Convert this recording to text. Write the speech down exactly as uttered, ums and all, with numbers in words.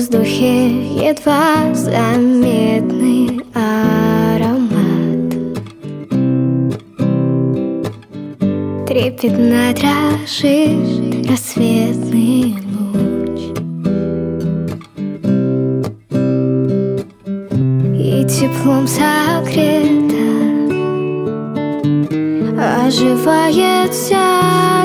воздухе едва заметный аромат. Трепетно дрожит рассветный луч, и теплом согрета оживает вся